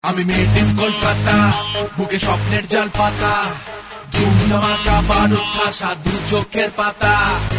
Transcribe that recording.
আমি made in Kolkata, বুকে স্বপ্নের জাল পাতা, ধুম ধামাকা বারুদ ঠাসা দু চোখের পাতা।